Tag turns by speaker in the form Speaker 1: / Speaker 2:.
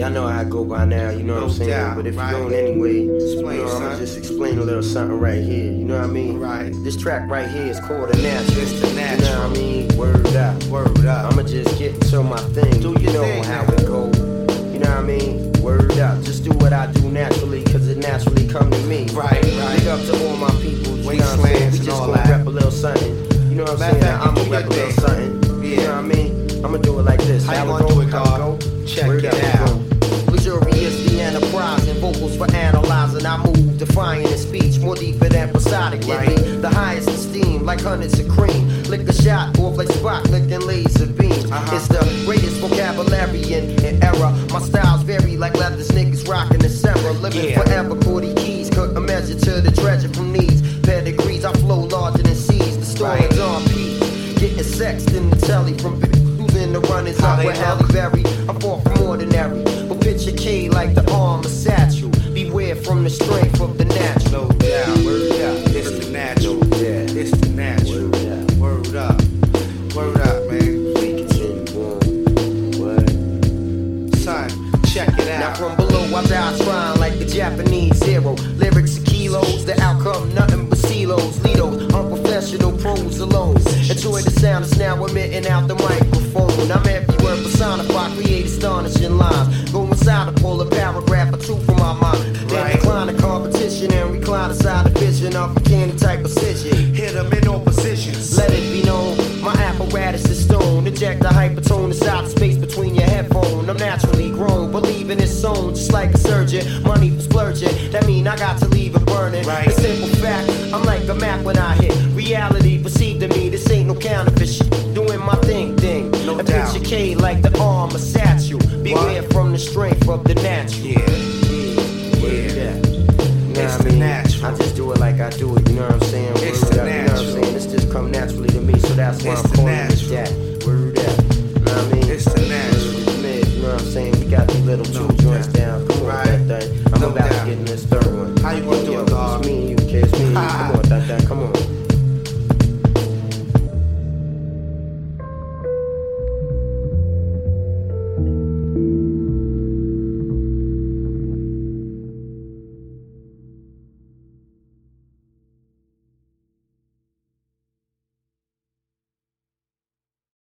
Speaker 1: Y'all know how I go by now, you know what I'm saying?
Speaker 2: doubt,
Speaker 1: But if
Speaker 2: right?
Speaker 1: you're going anyway,
Speaker 2: Explain,
Speaker 1: you know, I'm
Speaker 2: son.
Speaker 1: gonna just explain a little something right here, you know what I mean?
Speaker 2: Right.
Speaker 1: This track right here is called The Natural.
Speaker 2: It's The
Speaker 1: You know
Speaker 2: Natural.
Speaker 1: what I mean? Word up.
Speaker 2: Word up.
Speaker 1: I'ma just get into my thing.
Speaker 2: Do your
Speaker 1: you know
Speaker 2: thing,
Speaker 1: how
Speaker 2: man.
Speaker 1: it go. You know what I mean? Word up. Just do what I do naturally, cause it naturally come to me.
Speaker 2: Right, right.
Speaker 1: Big up to all my people. You know what I'm saying?
Speaker 2: Wastelands
Speaker 1: We
Speaker 2: and
Speaker 1: just
Speaker 2: all
Speaker 1: gonna
Speaker 2: that.
Speaker 1: rap a little something. You know what I'm
Speaker 2: Matter
Speaker 1: saying?
Speaker 2: of fact,
Speaker 1: I'ma
Speaker 2: you do
Speaker 1: rap a
Speaker 2: your
Speaker 1: little
Speaker 2: thing.
Speaker 1: something. You
Speaker 2: Yeah.
Speaker 1: know what I mean? I'ma do it like this.
Speaker 2: How you
Speaker 1: it
Speaker 2: gonna
Speaker 1: go?
Speaker 2: do it,
Speaker 1: How
Speaker 2: dog?
Speaker 1: go?
Speaker 2: Check
Speaker 1: Word
Speaker 2: it
Speaker 1: up,
Speaker 2: out.
Speaker 1: go. Luxurious, the enterprise, and vocals for analyzing. I move, defying in speech, more deeper than prosodic.
Speaker 2: Right.
Speaker 1: Give me the highest esteem, like hundreds of cream. Lick a shot, off like Spock, licking laser beams. It's the greatest vocabulary in era. My styles vary like leathers, niggas rocking the Sarah. Living
Speaker 2: Yeah.
Speaker 1: forever, Cordy Keys, cut a measure to the treasure from needs. Pedigrees, I flow larger than seas. The story's
Speaker 2: Right.
Speaker 1: on P. Getting sexed in the telly from who's in the runners
Speaker 2: How
Speaker 1: up
Speaker 2: they
Speaker 1: with
Speaker 2: look?
Speaker 1: Halle Berry. I'm far from ordinary, but picture K like the arm of satchel. Beware from the strength of the natural.
Speaker 2: No doubt.
Speaker 1: Word up.
Speaker 2: It's The Natural.
Speaker 1: Yeah.
Speaker 2: It's The Natural.
Speaker 1: Word up.
Speaker 2: Word up. Word up, man.
Speaker 1: We continue on. What?
Speaker 2: Son, check it
Speaker 1: Now
Speaker 2: out.
Speaker 1: from below I die trying like the Japanese zero. Lyrics are kilos, the outcome nothing but silos. Lidos, unprofessional pros alone. Enjoy the sound that's now emitting out the microphone. I'm everywhere personified, create astonishing lines. Go inside to pull a paragraph or two from my mind. Then
Speaker 2: Right.
Speaker 1: decline the competition and recline aside the vision of a candy type precision.
Speaker 2: Hit them in all positions.
Speaker 1: Let it be known, my apparatus is stone. Inject the hypertone inside the space between your headphone. I'm naturally grown, believe in it's own, just like a surgeon. Money for splurging, that mean I got to leave it burning.
Speaker 2: Right.
Speaker 1: A simple fact, I'm like a map when I hit. Reality perceived to me, this ain't no counterfeit shit. Doing my thing.
Speaker 2: No
Speaker 1: and
Speaker 2: doubt.
Speaker 1: picture K like the arm of satchel. Beware from the strength of the natural.
Speaker 2: Yeah.
Speaker 1: Yeah.
Speaker 2: It's The Natural.
Speaker 1: I just do it like I do it, you know what I'm saying?
Speaker 2: It's
Speaker 1: Word
Speaker 2: The
Speaker 1: up, you know what
Speaker 2: Natural.
Speaker 1: I'm saying? This just come naturally to me, so that's why
Speaker 2: It's
Speaker 1: I'm
Speaker 2: The
Speaker 1: calling it
Speaker 2: Natural.
Speaker 1: that. Word up, you know what I mean?
Speaker 2: It's The Natural.
Speaker 1: Word is mid, you know what I'm saying? We got these little two
Speaker 2: No
Speaker 1: joints
Speaker 2: doubt.
Speaker 1: down. Come on,
Speaker 2: Right.
Speaker 1: that thing. I'm
Speaker 2: No
Speaker 1: about
Speaker 2: doubt.
Speaker 1: to get in this third one.
Speaker 2: How you gonna do
Speaker 1: Yo,
Speaker 2: it, dog?
Speaker 1: It's me and you, kid. It's me and you. Come on, that. Come on.